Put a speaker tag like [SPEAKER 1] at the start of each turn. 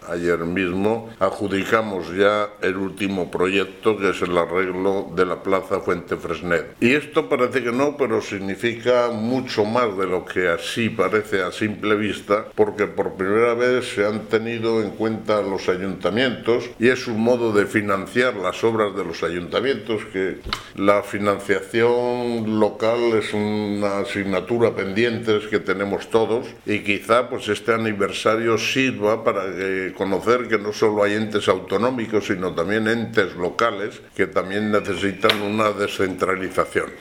[SPEAKER 1] Ayer mismo adjudicamos ya el último proyecto, que es el arreglo de la Plaza Fuente Fresneda. Y esto parece que no, pero significa mucho más de lo que así parece a simple vista, porque por primera vez se han tenido en cuenta los ayuntamientos y es un modo de financiar las obras de los ayuntamientos, que la financiación local es una asignatura pendiente que tenemos todos, y quizá pues este aniversario sirva para conocer que no solo hay entes autonómicos, sino también entes locales que también necesitan una descentralización.